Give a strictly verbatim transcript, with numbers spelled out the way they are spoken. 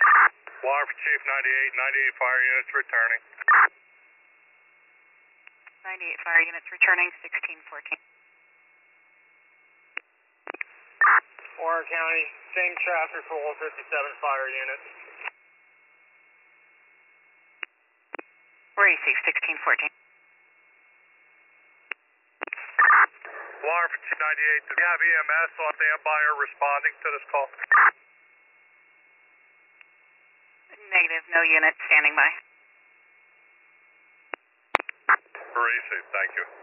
Water for Chief ninety-eight, ninety-eight fire units returning. ninety-eight fire units returning, sixteen fourteen. Warren County, same traffic for all fifty-seven fire units. We're A C, sixteen fourteen. Water for Chief ninety-eight, do we have E M S on standby or responding to this call? Negative, no unit standing by. For A C, thank you.